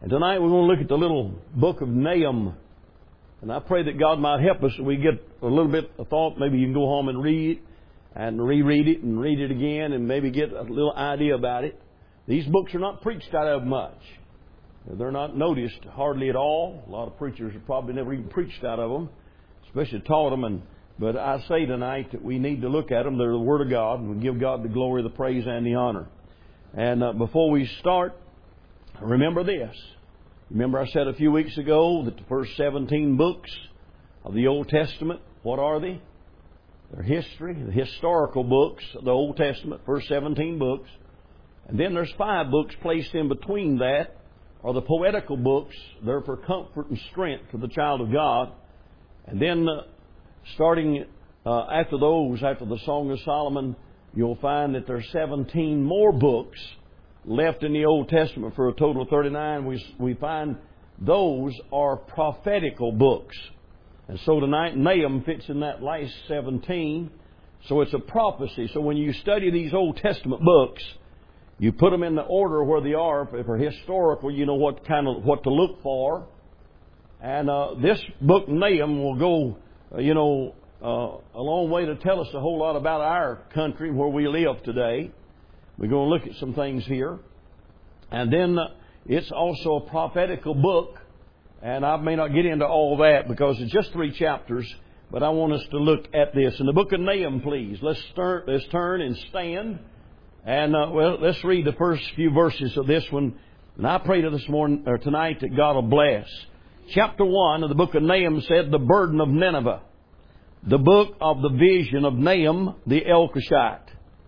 And tonight we're going to look at the little book of Nahum. And I pray that God might help us so we get a little bit of thought. Maybe you can go home and read it and reread it and read it again and maybe get a little idea about it. These books are not preached out of much. They're not noticed hardly at all. A lot of preachers have probably never even preached out of them, especially taught them. But I say tonight that we need to look at them. They're the Word of God, and we give God the glory, the praise, and the honor. And before we start, remember this. Remember I said a few weeks ago that the first 17 books of the Old Testament, what are they? They're history, the historical books of the Old Testament, first 17 books. And then there's 5 books placed in between that, are the poetical books. They're for comfort and strength for the child of God. And then starting after those, after the Song of Solomon, you'll find that there's 17 more books left in the Old Testament for a total of 39. We find those are prophetical books. And so tonight Nahum fits in that last 17. So it's a prophecy. So when you study these Old Testament books, you put them in the order where they are. If they're historical, you know what to look for. And this book Nahum will go, a long way to tell us a whole lot about our country where we live today. We're going to look at some things here. And then it's also a prophetical book. And I may not get into all that because it's just 3 chapters. But I want us to look at this. In the book of Nahum, please, let's turn and stand. And let's read the first few verses of this one. And I pray tonight that God will bless. Chapter 1 of the book of Nahum said, the burden of Nineveh. The book of the vision of Nahum the Elkoshite.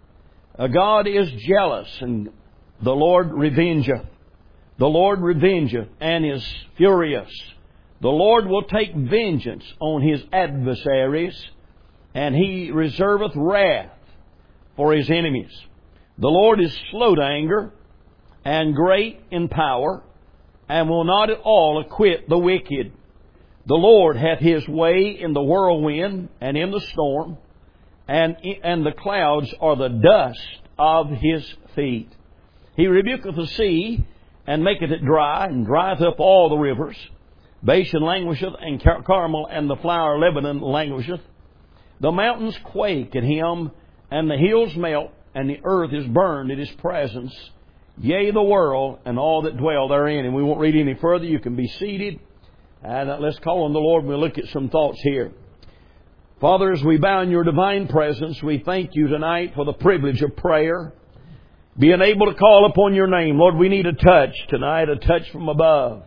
God is jealous, and the Lord revengeth. The Lord revengeth, and is furious. The Lord will take vengeance on His adversaries, and He reserveth wrath for His enemies. The Lord is slow to anger, and great in power, and will not at all acquit the wicked. The Lord hath His way in the whirlwind and in the storm, and the clouds are the dust of His feet. He rebuketh the sea, and maketh it dry, and drieth up all the rivers. Bashan languisheth, and Carmel and the flower of Lebanon languisheth. The mountains quake at Him, and the hills melt, and the earth is burned in His presence. Yea, the world, and all that dwell therein. And we won't read any further. You can be seated. And let's call on the Lord and we'll look at some thoughts here. Father, as we bow in Your divine presence, we thank You tonight for the privilege of prayer. Being able to call upon Your name. Lord, we need a touch tonight, a touch from above.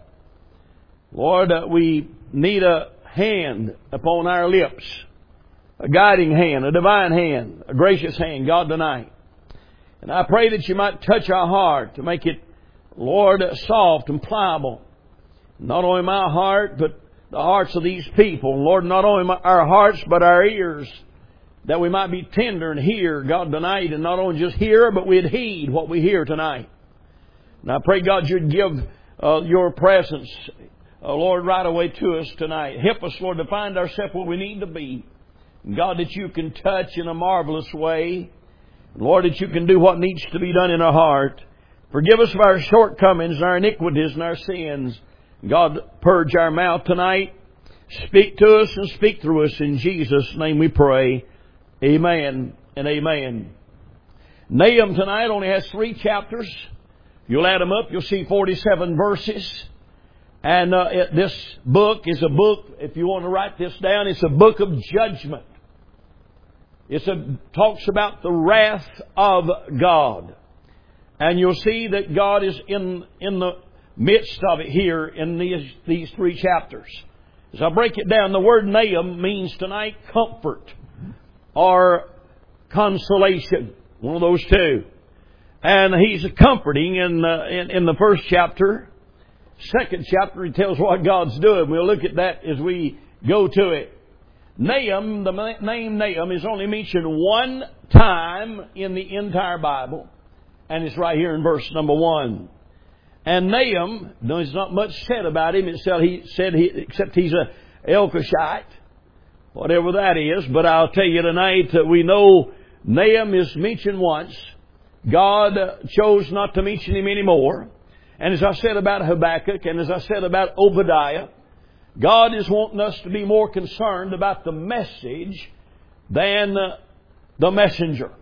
Lord, we need a hand upon our lips. A guiding hand, a divine hand, a gracious hand, God, tonight. And I pray that You might touch our heart to make it, Lord, soft and pliable. Not only my heart, but the hearts of these people. Lord, not only our hearts, but our ears, that we might be tender and hear, God, tonight. And not only just hear, but we'd heed what we hear tonight. And I pray, God, You'd give Your presence, Lord, right away to us tonight. Help us, Lord, to find ourselves where we need to be. And God, that You can touch in a marvelous way. Lord, that You can do what needs to be done in our heart. Forgive us of our shortcomings, our iniquities, and our sins. God, purge our mouth tonight. Speak to us and speak through us. In Jesus' name we pray. Amen and amen. Nahum tonight only has 3 chapters. If you'll add them up, you'll see 47 verses. And this book is a book, if you want to write this down, it's a book of judgment. It talks about the wrath of God. And you'll see that God is in the midst of it here in these 3 chapters. As I break it down, the word Nahum means tonight comfort or consolation. One of those two. And he's comforting in the first chapter. Second chapter, he tells what God's doing. We'll look at that as we go to it. Nahum, the name Nahum, is only mentioned 1 time in the entire Bible. And it's right here in verse number 1. And Nahum, there's not much said about him except he's a Elkoshite, whatever that is. But I'll tell you tonight that we know Nahum is mentioned once. God chose not to mention him anymore. And as I said about Habakkuk, and as I said about Obadiah, God is wanting us to be more concerned about the message than the messenger.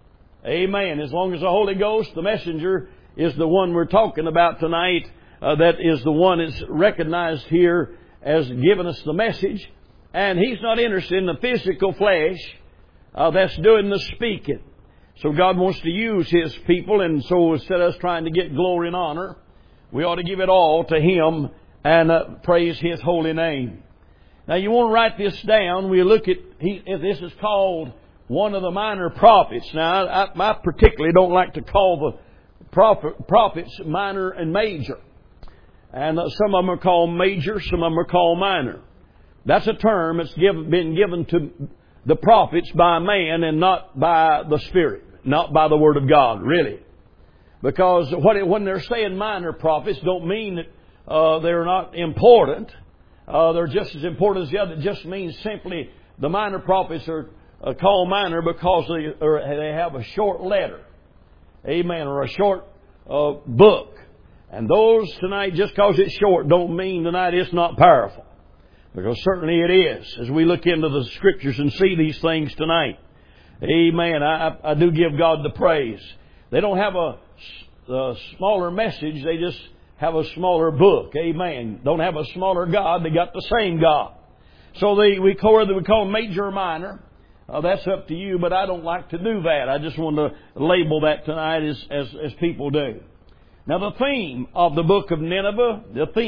Amen. As long as the Holy Ghost, the messenger, is the one we're talking about tonight, that is the one that's recognized here as giving us the message. And He's not interested in the physical flesh that's doing the speaking. So God wants to use His people, and so instead of us trying to get glory and honor, we ought to give it all to Him and praise His holy name. Now you want to write this down. We look at, this is called one of the minor prophets. Now I particularly don't like to call the prophets minor and major. And some of them are called major, some of them are called minor. That's a term that's been given to the prophets by man and not by the Spirit, not by the Word of God, really. Because when they're saying minor prophets, don't mean that they're not important. They're just as important as the other. It just means simply the minor prophets are called minor because they have a short letter. Amen. Or a short book. And those tonight, just because it's short, don't mean tonight it's not powerful. Because certainly it is, as we look into the Scriptures and see these things tonight. Amen. I do give God the praise. They don't have a smaller message, they just have a smaller book. Amen. Don't have a smaller God, they got the same God. So we call them major or minor. That's up to you, but I don't like to do that. I just want to label that tonight as people do. Now the theme of the book of Nineveh,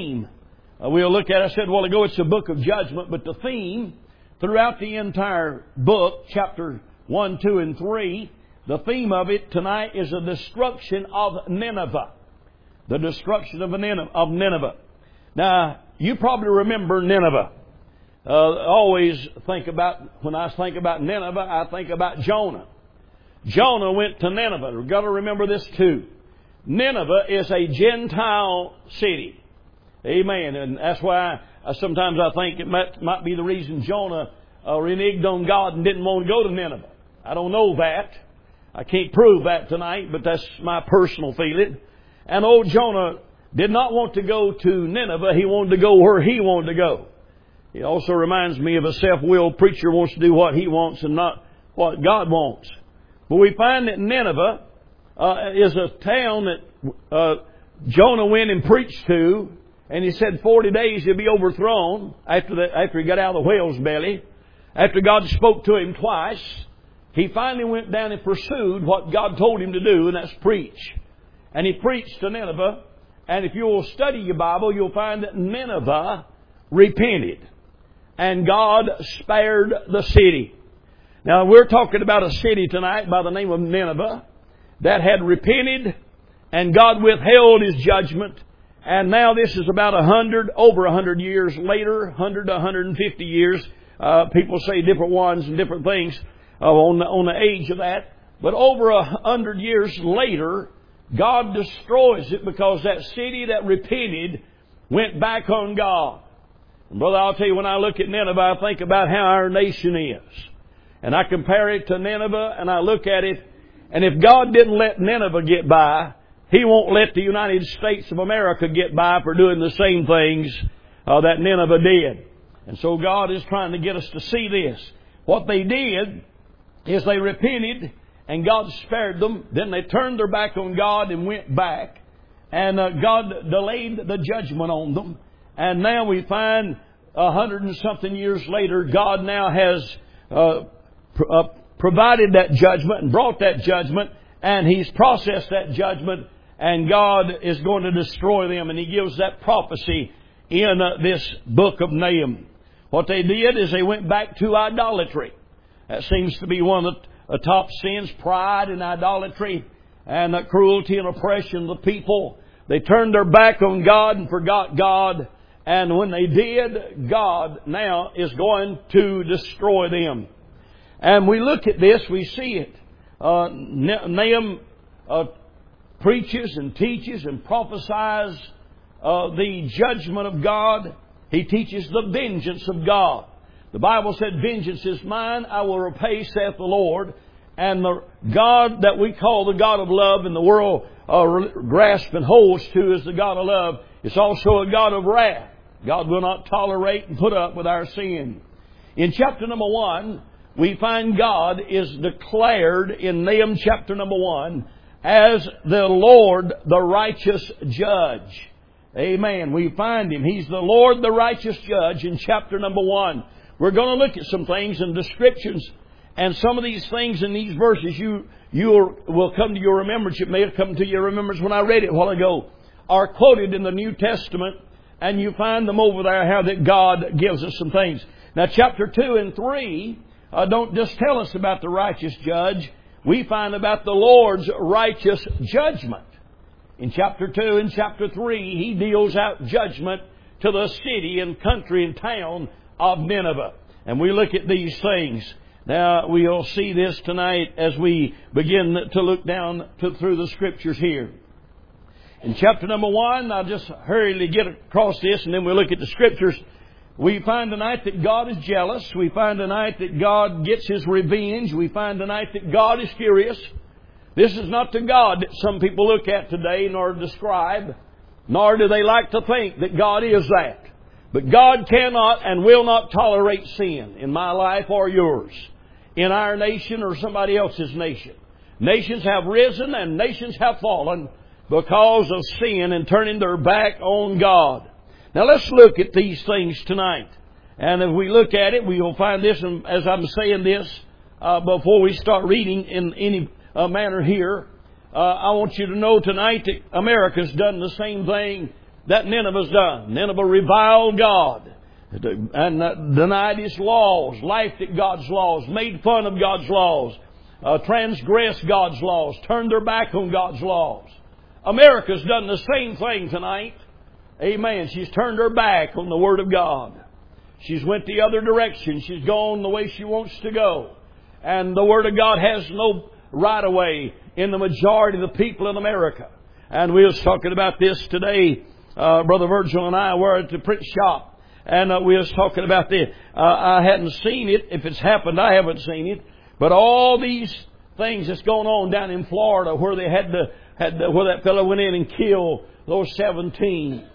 we'll look at, I said a while ago, it's a book of judgment, but the theme throughout the entire book, chapter 1, 2, and 3, the theme of it tonight is the destruction of Nineveh. The destruction of Nineveh. Now, you probably remember Nineveh. Always think about, when I think about Nineveh, I think about Jonah. Jonah went to Nineveh. We've got to remember this too. Nineveh is a Gentile city. Amen. And that's why sometimes I think it might be the reason Jonah reneged on God and didn't want to go to Nineveh. I don't know that. I can't prove that tonight, but that's my personal feeling. And old Jonah did not want to go to Nineveh. He wanted to go where he wanted to go. It also reminds me of a self-willed preacher who wants to do what he wants and not what God wants. But we find that Nineveh is a town that Jonah went and preached to, and he said 40 days he'll be overthrown after he got out of the whale's belly. After God spoke to him twice, he finally went down and pursued what God told him to do, and that's preach. And he preached to Nineveh. And if you'll study your Bible, you'll find that Nineveh repented. And God spared the city. Now, we're talking about a city tonight by the name of Nineveh that had repented, and God withheld His judgment. And now this is about over 100 years later, 100 to 150 years. People say different ones and different things on the age of that. But over 100 years later, God destroys it because that city that repented went back on God. And brother, I'll tell you, when I look at Nineveh, I think about how our nation is. And I compare it to Nineveh, and I look at it, and if God didn't let Nineveh get by, He won't let the United States of America get by for doing the same things that Nineveh did. And so God is trying to get us to see this. What they did is they repented, and God spared them. Then they turned their back on God and went back. And God delayed the judgment on them. And now we find 100 and something years later, God now has provided that judgment and brought that judgment. And He's processed that judgment. And God is going to destroy them. And He gives that prophecy in this book of Nahum. What they did is they went back to idolatry. That seems to be one of the top sins, pride and idolatry and the cruelty and oppression of the people. They turned their back on God and forgot God. And when they did, God now is going to destroy them. And we look at this, we see it. Nahum preaches and teaches and prophesies the judgment of God. He teaches the vengeance of God. The Bible said, "Vengeance is mine, I will repay, saith the Lord." And the God that we call the God of love in the world grasp and holds to is the God of love. It's also a God of wrath. God will not tolerate and put up with our sin. In chapter number 1, we find God is declared in Nahum chapter number 1 as the Lord, the righteous judge. Amen. We find Him. He's the Lord, the righteous judge in chapter number 1. We're going to look at some things and descriptions, and some of these things in these verses you will come to your remembrance. It may have come to your remembrance when I read it a while ago, are quoted in the New Testament, and you find them over there how that God gives us some things. Now chapter 2 and 3 don't just tell us about the righteous judge. We find about the Lord's righteous judgment. In chapter 2 and chapter 3, He deals out judgment to the city and country and town of Nineveh. And we look at these things. Now, we'll see this tonight as we begin to look down through the Scriptures here. In chapter number 1, I'll just hurriedly get across this and then we'll look at the Scriptures. We find tonight that God is jealous. We find tonight that God gets His revenge. We find tonight that God is furious. This is not the God that some people look at today nor describe, nor do they like to think that God is that. But God cannot and will not tolerate sin in my life or yours, in our nation or somebody else's nation. Nations have risen and nations have fallen because of sin and turning their back on God. Now let's look at these things tonight. And if we look at it, we will find this, and as I'm saying this, before we start reading in any manner here, I want you to know tonight that America's done the same thing that Nineveh's done. Nineveh reviled God and denied His laws, laughed at God's laws, made fun of God's laws, transgressed God's laws, turned their back on God's laws. America's done the same thing tonight. Amen. She's turned her back on the Word of God. She's went the other direction. She's gone the way she wants to go. And the Word of God has no right away in the majority of the people in America. And we was talking about this today. Brother Virgil and I were at the print shop. And we was talking about this. I hadn't seen it. If it's happened, I haven't seen it. But all these things that's going on down in Florida where they where that fellow went in and killed those 17.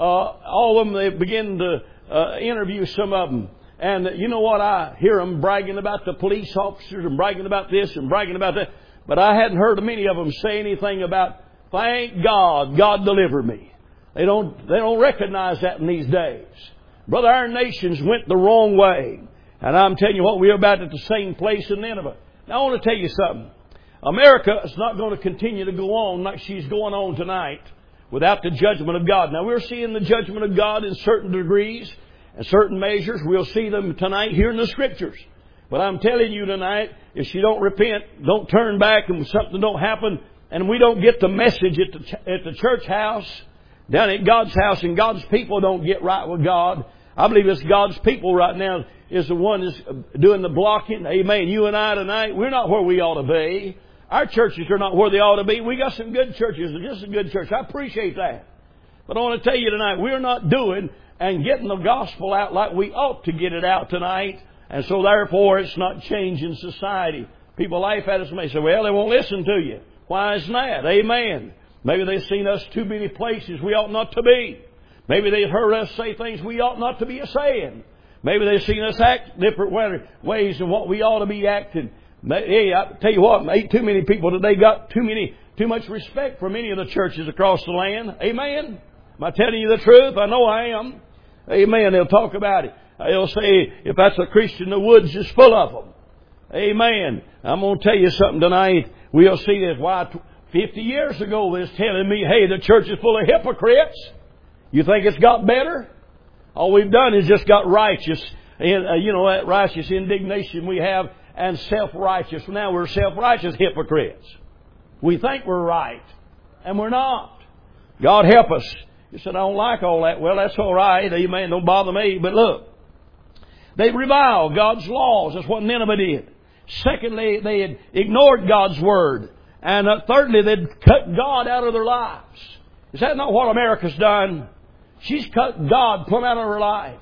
All of them, they begin to interview some of them. And you know what? I hear them bragging about the police officers and bragging about this and bragging about that. But I hadn't heard many of them say anything about, thank God, God delivered me. They don't recognize that in these days. Brother, our nations went the wrong way. And I'm telling you what, we're about at the same place in Nineveh. Now I want to tell you something. America is not going to continue to go on like she's going on tonight without the judgment of God. Now we're seeing the judgment of God in certain degrees and certain measures. We'll see them tonight here in the Scriptures. But I'm telling you tonight, if you don't repent, don't turn back, and something don't happen, and we don't get the message at the church house, down at God's house, and God's people don't get right with God, I believe it's God's people right now is the one that's doing the blocking. Amen. You and I tonight, we're not where we ought to be. Our churches are not where they ought to be. We got some good churches, just a good church. I appreciate that. But I want to tell you tonight, we're not doing and getting the gospel out like we ought to get it out tonight. And so therefore it's not changing society. People laugh at us and they say, well, they won't listen to you. Why is that? Amen. Maybe they've seen us too many places we ought not to be. Maybe they've heard us say things we ought not to be saying. Maybe they've seen us act different ways than what we ought to be acting. Hey, I tell you what, ain't too many people today got too much respect for many of the churches across the land. Amen? Am I telling you the truth? I know I am. Amen. They'll talk about it. They'll say, if that's a Christian, the woods is full of them. Amen. I'm going to tell you something tonight. We'll see this. Why, 50 years ago, they was telling me, hey, the church is full of hypocrites. You think it's got better? All we've done is just got righteous. And, that righteous indignation we have, and self-righteous. Now we're self-righteous hypocrites. We think we're right, and we're not. God help us. You said, I don't like all that. Well, that's all right. Amen. Don't bother me. But look, they reviled God's laws. That's what Nineveh did. Secondly, they had ignored God's Word. And thirdly, they'd cut God out of their lives. Is that not what America's done? She's cut God plumb out of her life.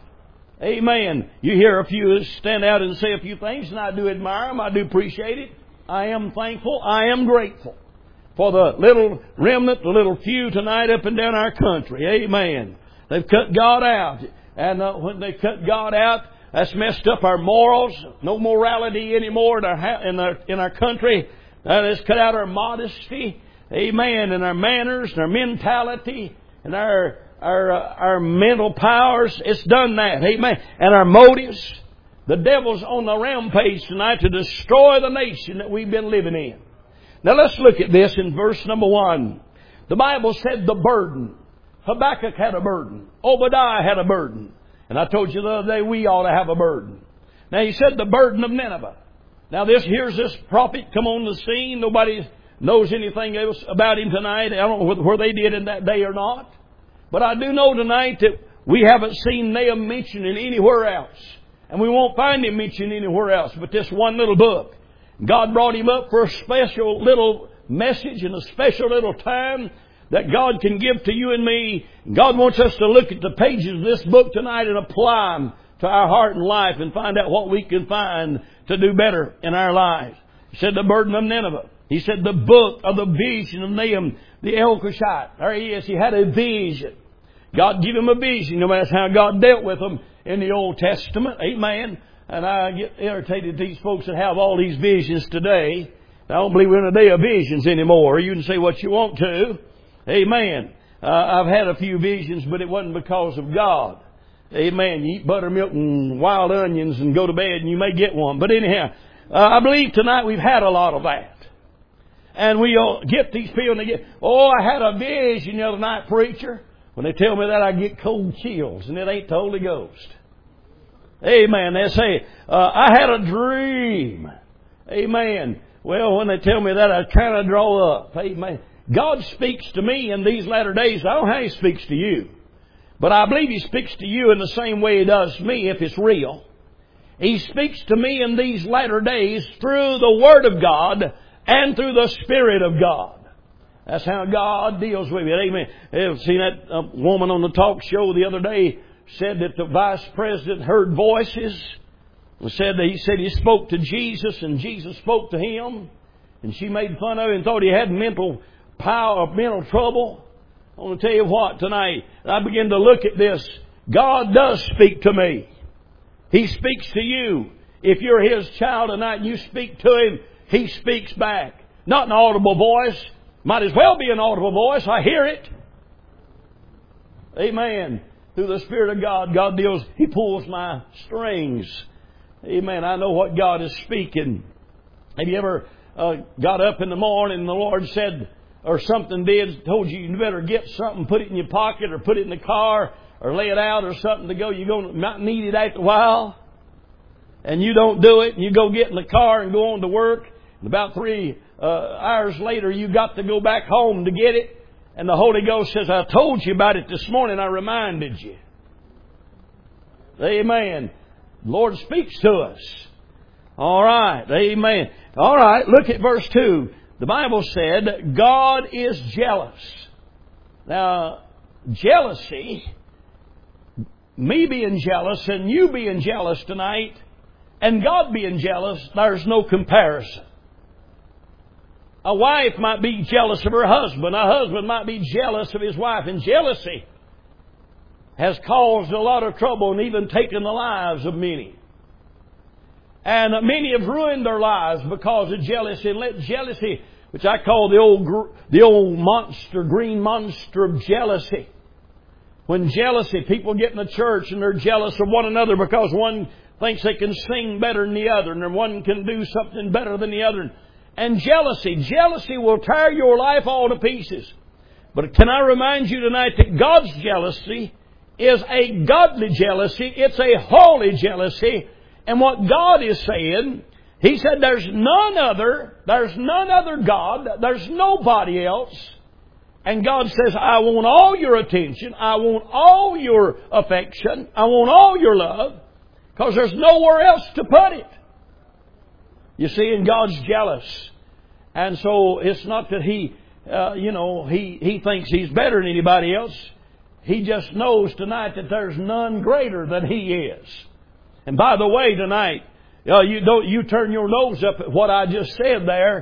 Amen. You hear a few stand out and say a few things, and I do admire them. I do appreciate it. I am thankful. I am grateful. for the little remnant, the little few tonight up and down our country. Amen. They've cut God out. And when they cut God out, that's messed up our morals. No morality anymore in our country. That has cut out our modesty. Amen. And our manners and our mentality and our mental powers. It's done that. Amen. And our motives. The devil's on the rampage tonight to destroy the nation that we've been living in. Now let's look at this in verse number 1. The Bible said the burden. Habakkuk had a burden. Obadiah had a burden. And I told you the other day we ought to have a burden. Now he said the burden of Nineveh. Now here's this prophet come on the scene. Nobody knows anything else about him tonight. I don't know whether they did in that day or not. But I do know tonight that we haven't seen Nahum mentioned anywhere else. And we won't find him mentioned anywhere else but this one little book. God brought him up for a special little message and a special little time that God can give to you and me. God wants us to look at the pages of this book tonight and apply them to our heart and life and find out what we can find to do better in our lives. He said the burden of Nineveh. He said the book of the vision of Nahum the Elkoshite. There he is. He had a vision. God gave him a vision. No matter how God dealt with him in the Old Testament. Amen. And I get irritated at these folks that have all these visions today. I don't believe we're in a day of visions anymore. You can say what you want to. Amen. I've had a few visions, but it wasn't because of God. Amen. You eat buttermilk and wild onions and go to bed and you may get one. But anyhow, I believe tonight we've had a lot of that. And we get these people and they get, oh, I had a vision the other night, preacher. When they tell me that, I get cold chills, and it ain't the Holy Ghost. Amen. They say, I had a dream. Amen. Well, when they tell me that, I kind of draw up. Amen. God speaks to me in these latter days. I don't know how He speaks to you. But I believe He speaks to you in the same way He does me if it's real. He speaks to me in these latter days through the Word of God and through the Spirit of God. That's how God deals with it. Amen. I've seen that woman on the talk show the other day said that the vice president heard voices. He said he spoke to Jesus and Jesus spoke to him. And she made fun of him and thought he had mental trouble. I want to tell you what tonight. I begin to look at this. God does speak to me. He speaks to you. If you're His child tonight and you speak to Him, He speaks back. Not an audible voice. Might as well be an audible voice. I hear it. Amen. Through the Spirit of God, God deals. He pulls my strings. Amen. I know what God is speaking. Have you ever got up in the morning and the Lord said, or something told you better get something, put it in your pocket or put it in the car or lay it out or something to go. You're going to not need it after a while. And you don't do it. And you go get in the car and go on to work. And about 3 hours later, you got to go back home to get it. And the Holy Ghost says, I told you about it this morning. I reminded you. Amen. The Lord speaks to us. All right. Amen. All right. Look at verse 2. The Bible said, God is jealous. Now, jealousy, me being jealous and you being jealous tonight, and God being jealous, there's no comparison. A wife might be jealous of her husband. A husband might be jealous of his wife. And jealousy has caused a lot of trouble and even taken the lives of many. And many have ruined their lives because of jealousy. And let jealousy, which I call the old monster, green monster of jealousy. When jealousy, people get in the church and they're jealous of one another because one thinks they can sing better than the other and one can do something better than the other. And jealousy will tear your life all to pieces. But can I remind you tonight that God's jealousy is a godly jealousy. It's a holy jealousy. And what God is saying, He said there's none other God, there's nobody else. And God says, I want all your attention, I want all your affection, I want all your love, because there's nowhere else to put it. You see, and God's jealous. And so it's not that He thinks He's better than anybody else. He just knows tonight that there's none greater than He is. And by the way, tonight, you turn your nose up at what I just said there.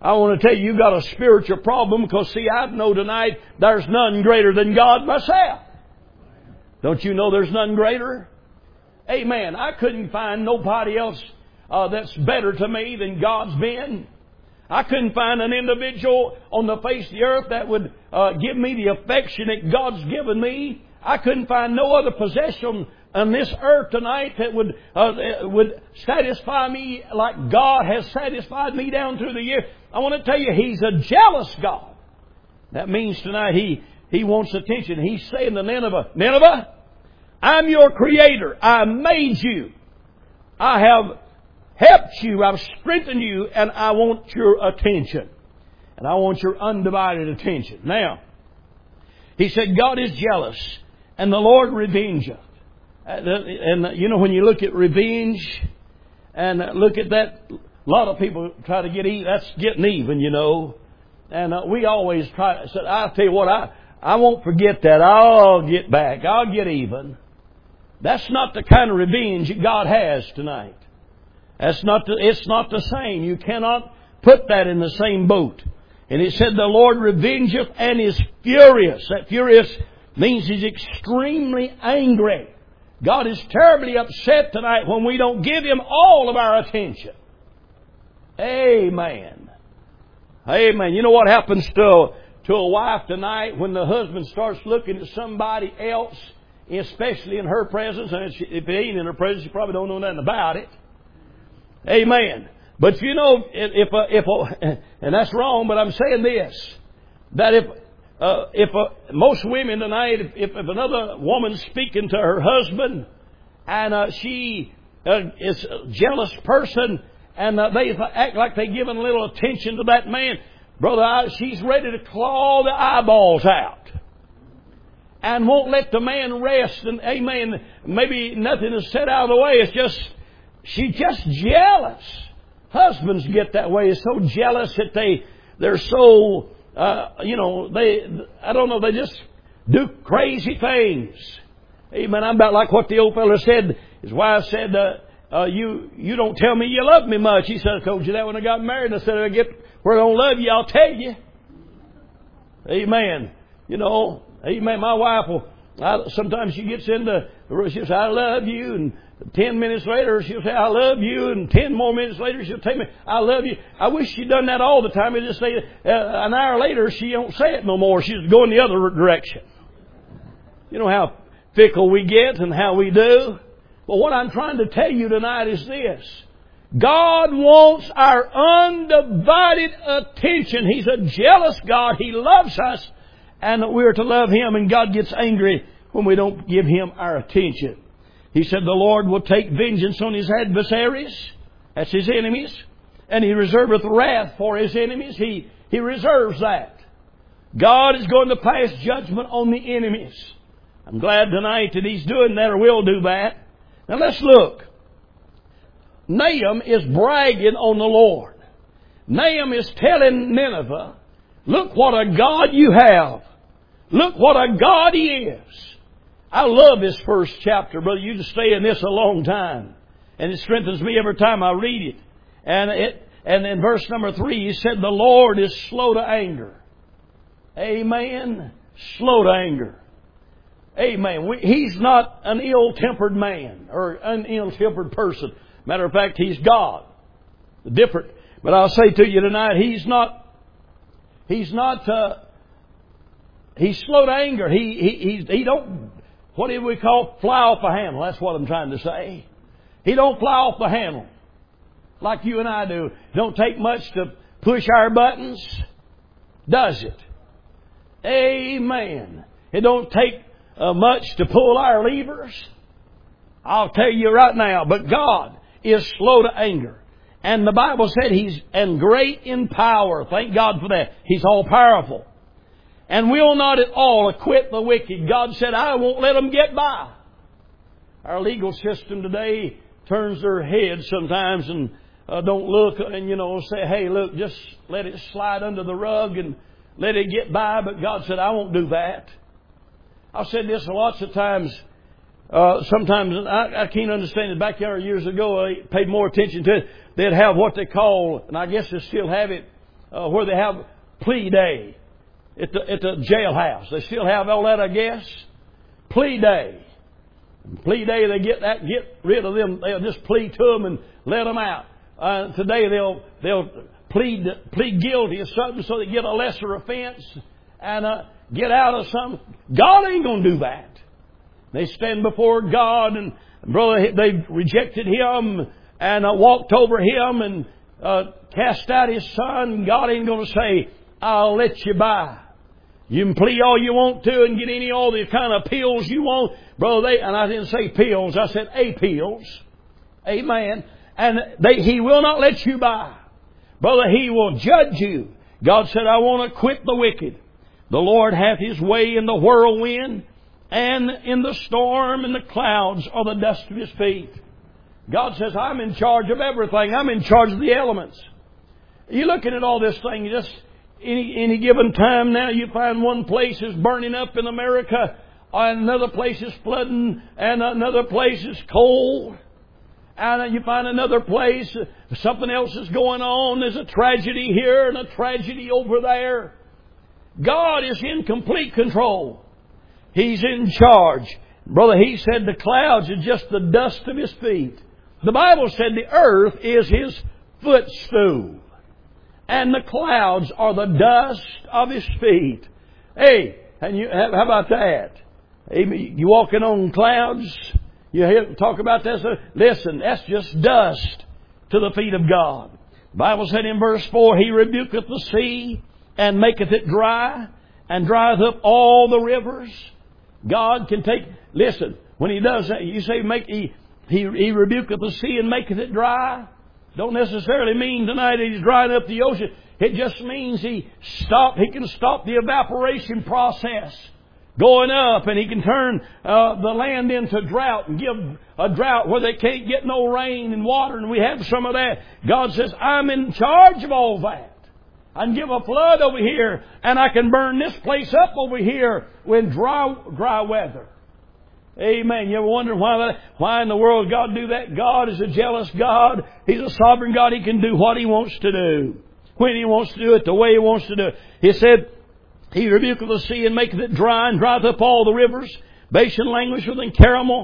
I want to tell you, you've got a spiritual problem because, see, I know tonight there's none greater than God myself. Don't you know there's none greater? Amen. I couldn't find nobody else that's better to me than God's been. I couldn't find an individual on the face of the earth that would give me the affection that God's given me. I couldn't find no other possession on this earth tonight that would satisfy me like God has satisfied me down through the years. I want to tell you, He's a jealous God. That means tonight He wants attention. He's saying to Nineveh, Nineveh, I'm your creator. I made you. I have helped you. I've strengthened you. And I want your attention. And I want your undivided attention. Now, He said, God is jealous. And the Lord revengeth. And you know, when you look at revenge and look at that, a lot of people try to get even. That's getting even, you know. And we always try. So I'll tell you what, I won't forget that. I'll get back. I'll get even. That's not the kind of revenge that God has tonight. It's not the same. You cannot put that in the same boat. And it said the Lord revengeth and is furious. That furious means He's extremely angry. God is terribly upset tonight when we don't give Him all of our attention. Amen. Amen. You know what happens to a wife tonight when the husband starts looking at somebody else, especially in her presence, and if it ain't in her presence, you probably don't know nothing about it. Amen. But you know, and that's wrong, but I'm saying this, that most women tonight, if another woman speaking to her husband, and she is a jealous person, and they act like they're giving a little attention to that man, brother, she's ready to claw the eyeballs out. And won't let the man rest. And amen, maybe nothing is set out of the way. It's just, she's just jealous. Husbands get that way. They're so jealous that they're so, they just do crazy things. Amen. I'm about like what the old fellow said. His wife said, you don't tell me you love me much. He said, I told you that when I got married. I said, if I get where I don't love you, I'll tell you. Amen. You know, amen. My wife sometimes she gets into the room, she'll say, I love you. And 10 minutes later, she'll say, I love you. And 10 more minutes later, she'll tell me, I love you. I wish she'd done that all the time. It just say, an hour later, she don't say it no more. She's going the other direction. You know how fickle we get and how we do. But what I'm trying to tell you tonight is this. God wants our undivided attention. He's a jealous God. He loves us. And we're to love Him. And God gets angry when we don't give Him our attention. He said the Lord will take vengeance on His adversaries. That's His enemies. And He reserveth wrath for His enemies. He reserves that. God is going to pass judgment on the enemies. I'm glad tonight that He's doing that or will do that. Now let's look. Nahum is bragging on the Lord. Nahum is telling Nineveh, look what a God you have. Look what a God He is. I love this first chapter, brother. You just stay in this a long time. And it strengthens me every time I read it. And in verse number 3, He said, the Lord is slow to anger. Amen. Slow to anger. Amen. He's not an ill-tempered man or an ill-tempered person. Matter of fact, He's God. Different. But I'll say to you tonight, He's slow to anger. He don't, what do we call, fly off the handle. That's what I'm trying to say. He don't fly off the handle like you and I do. It don't take much to push our buttons, does it? Amen. It don't take much to pull our levers. I'll tell you right now, but God is slow to anger. And the Bible said He's and great in power. Thank God for that. He's all powerful. And will not at all acquit the wicked. God said, I won't let them get by. Our legal system today turns their heads sometimes and don't look and, say, hey, look, just let it slide under the rug and let it get by. But God said, I won't do that. I've said this lots of times. Sometimes I can't understand it. Back there years ago, I paid more attention to it. They'd have what they call, and I guess they still have it, where they have plea day at the jailhouse. They still have all that, I guess. Plea day. Plea day, they get rid of them. They'll just plead to them and let them out. Today they'll plead guilty of something so they get a lesser offense and get out of something. God ain't going to do that. They stand before God, and brother, they rejected Him and walked over Him and cast out His Son. God ain't going to say, I'll let you by. You can plead all you want to and get all the kind of pills you want. Brother, and I didn't say pills, I said appeals. Amen. And He will not let you by. Brother, He will judge you. God said, I want to quit the wicked. The Lord hath His way in the whirlwind, and in the storm, and the clouds are the dust of His feet. God says, I'm in charge of everything. I'm in charge of the elements. You're looking at all this thing, just any given time now, you find one place is burning up in America, and another place is flooding, and another place is cold. And you find another place, something else is going on. There's a tragedy here and a tragedy over there. God is in complete control. He's in charge. Brother, He said the clouds are just the dust of His feet. The Bible said the earth is His footstool. And the clouds are the dust of His feet. Hey, and how about that? You walking on clouds? You hear talk about that? Listen, that's just dust to the feet of God. The Bible said in verse 4, He rebuketh the sea and maketh it dry, and drieth up all the rivers. God can take, listen, when He does that, you say He rebuketh the sea and maketh it dry. Don't necessarily mean tonight that He's drying up the ocean. It just means He can stop the evaporation process going up, and He can turn the land into drought and give a drought where they can't get no rain and water, and we have some of that. God says, I'm in charge of all that. I can give a flood over here, and I can burn this place up over here when dry weather. Amen. You ever wonder why in the world God do that? God is a jealous God. He's a sovereign God. He can do what He wants to do, when He wants to do it, the way He wants to do it. He said, He rebuketh the sea and maketh it dry, and drieth up all the rivers. Bashan languisheth, and Carmel,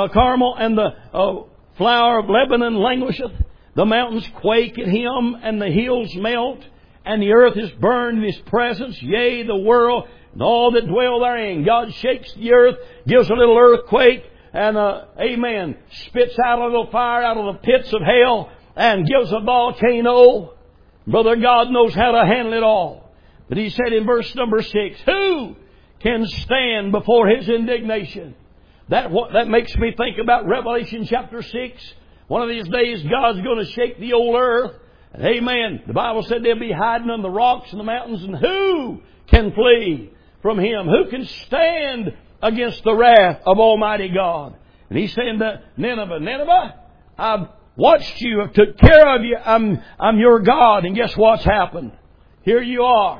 and the flower of Lebanon languisheth. The mountains quake at Him, and the hills melt, and the earth is burned in His presence. Yea, the world and all that dwell therein. God shakes the earth, gives a little earthquake, and amen, spits out a little fire out of the pits of hell, and gives a volcano. Brother, God knows how to handle it all. But He said in verse number 6, who can stand before His indignation? That makes me think about Revelation chapter 6. One of these days God's going to shake the old earth. And amen. The Bible said they'll be hiding on the rocks and the mountains. And who can flee from Him? Who can stand against the wrath of Almighty God? And He's saying to Nineveh, I've watched you, I've took care of you, I'm your God. And guess what's happened? Here you are.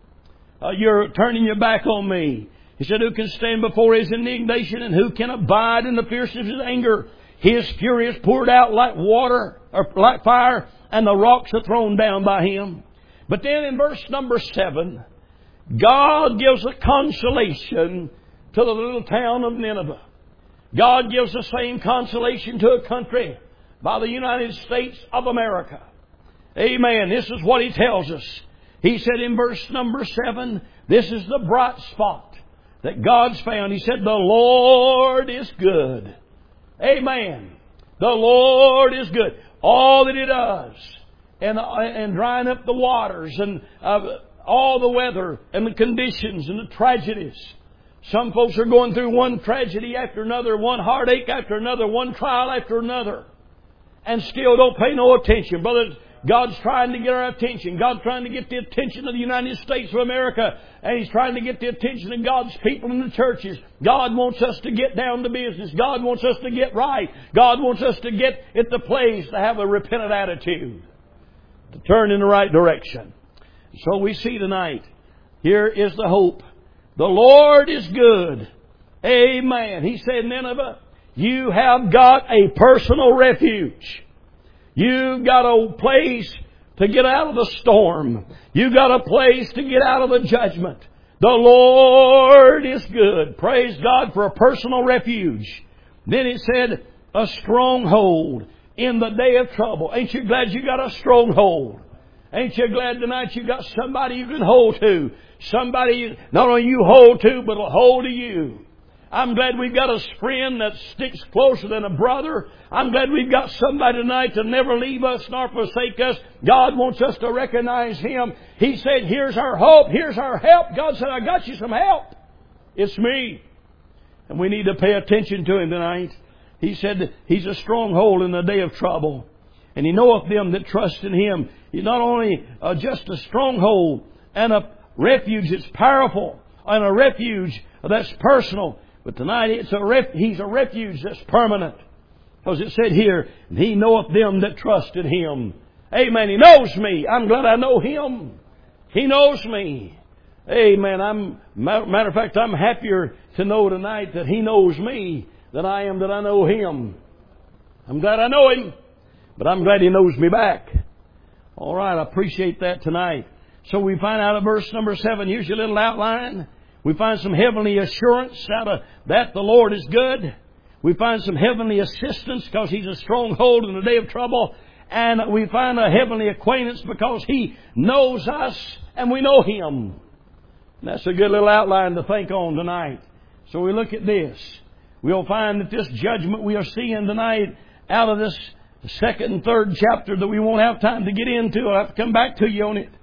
You're turning your back on me. He said, who can stand before His indignation, and who can abide in the fierceness of His anger? His fury is poured out like water, or like fire, and the rocks are thrown down by Him. But then in verse number 7, God gives a consolation to the little town of Nineveh. God gives the same consolation to a country by the United States of America. Amen. This is what He tells us. He said in verse number 7, this is the bright spot that God's found. He said, the Lord is good. Amen. The Lord is good. All that He does, and drying up the waters, and all the weather, and the conditions, and the tragedies. Some folks are going through one tragedy after another, one heartache after another, one trial after another, and still don't pay no attention. Brother, God's trying to get our attention. God's trying to get the attention of the United States of America. And He's trying to get the attention of God's people in the churches. God wants us to get down to business. God wants us to get right. God wants us to get at the place to have a repentant attitude, to turn in the right direction. So we see tonight, here is the hope. The Lord is good. Amen. He said, Nineveh, you have got a personal refuge. You've got a place to get out of the storm. You got a place to get out of the judgment. The Lord is good. Praise God for a personal refuge. Then it said, a stronghold in the day of trouble. Ain't you glad you got a stronghold? Ain't you glad tonight you got somebody you can hold to? Somebody not only you hold to, but will hold to you. I'm glad we've got a friend that sticks closer than a brother. I'm glad we've got somebody tonight to never leave us nor forsake us. God wants us to recognize Him. He said, here's our hope, here's our help. God said, I got you some help. It's me. And we need to pay attention to Him tonight. He said He's a stronghold in the day of trouble. And He knoweth them that trust in Him. He's not only just a stronghold and a refuge that's powerful and a refuge that's personal, but tonight He's a refuge that's permanent. Because it said here, He knoweth them that trust in Him. Amen. He knows me. I'm glad I know Him. He knows me. Amen. Matter of fact, I'm happier to know tonight that He knows me than I am that I know Him. I'm glad I know Him, but I'm glad He knows me back. All right, I appreciate that tonight. So we find out of verse number 7, here's your little outline. We find some heavenly assurance out of that the Lord is good. We find some heavenly assistance because He's a stronghold in the day of trouble. And we find a heavenly acquaintance because He knows us and we know Him. And that's a good little outline to think on tonight. So we look at this. We'll find that this judgment we are seeing tonight out of this second and third chapter that we won't have time to get into. I'll have to come back to you on it.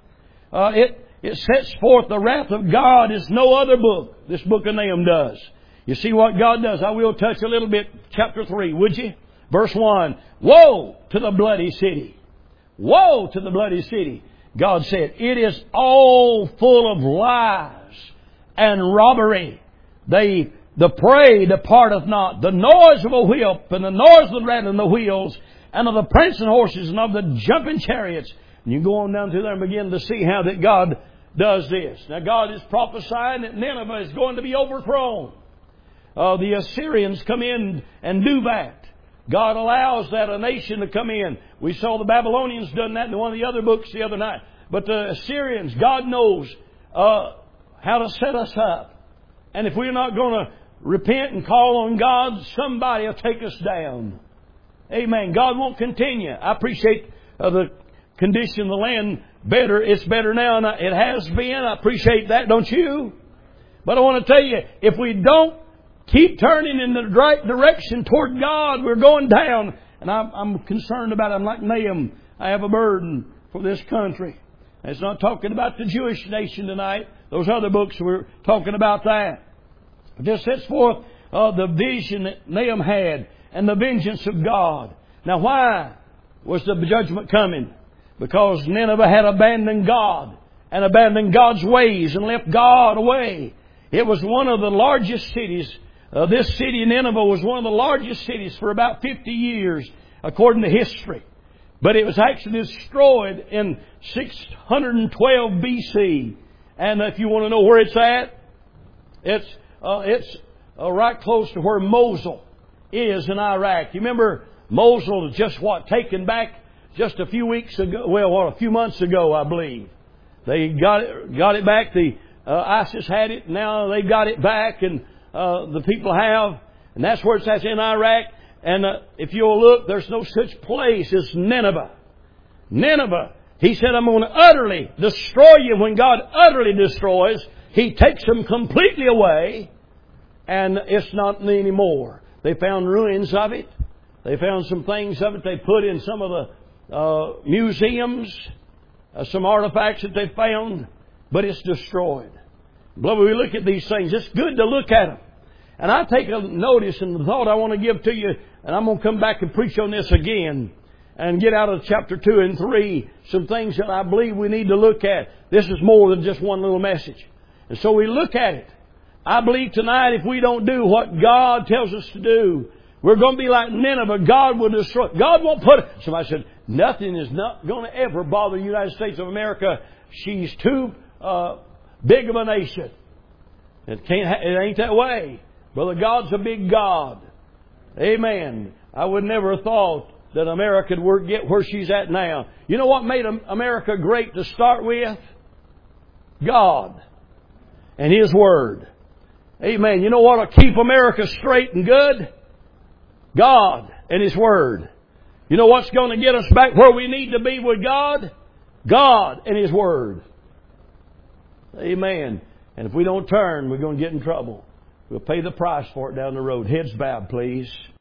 It sets forth the wrath of God as no other book. This book of Nahum does. You see what God does. I will touch a little bit. Chapter 3, would you? Verse 1. Woe to the bloody city. Woe to the bloody city. God said, it is all full of lies and robbery. The prey departeth not. The noise of a whip and the noise of the rattling of the wheels and of the prancing horses and of the jumping chariots. And you go on down through there and begin to see how that God does this. Now God is prophesying that Nineveh is going to be overthrown. The Assyrians come in and do that. God allows that a nation to come in. We saw the Babylonians done that in one of the other books the other night. But the Assyrians, God knows how to set us up. And if we're not going to repent and call on God, somebody will take us down. Amen. God won't continue. I appreciate the condition of the land better. It's better now than it has been. I appreciate that, don't you? But I want to tell you, if we don't keep turning in the right direction toward God, we're going down. And I'm concerned about it. I'm like Nahum. I have a burden for this country. And it's not talking about the Jewish nation tonight. Those other books, we're talking about that. It just sets forth the vision that Nahum had and the vengeance of God. Now, why was the judgment coming? Because Nineveh had abandoned God and abandoned God's ways and left God away. It was one of the largest cities. This city, Nineveh, was one of the largest cities for about 50 years, according to history. But it was actually destroyed in 612 BC. And if you want to know where it's at, it's right close to where Mosul is in Iraq. You remember Mosul was just taken back just a few weeks ago. Well, a few months ago, I believe. They got it back. The ISIS had it. Now they got it back, and the people have. And that's where it's at, in Iraq. And if you'll look, there's no such place as Nineveh. Nineveh. He said, I'm going to utterly destroy you. When God utterly destroys, He takes them completely away. And it's not anymore. They found ruins of it. They found some things of it they put in some of the museums. Some artifacts that they found. But it's destroyed. Beloved, we look at these things. It's good to look at them. And I take a notice and the thought I want to give to you. And I'm going to come back and preach on this again. And get out of chapter 2 and 3 some things that I believe we need to look at. This is more than just one little message. And so we look at it. I believe tonight if we don't do what God tells us to do, we're going to be like Nineveh. God will destroy. God won't put it. Somebody said, nothing is not going to ever bother the United States of America. She's too big of a nation. It ain't that way. Brother, God's a big God. Amen. I would never have thought that America would get where she's at now. You know what made America great to start with? God and His Word. Amen. You know what will keep America straight and good? God and His Word. You know what's going to get us back where we need to be with God? God and His Word. Amen. And if we don't turn, we're going to get in trouble. We'll pay the price for it down the road. Heads bowed, please.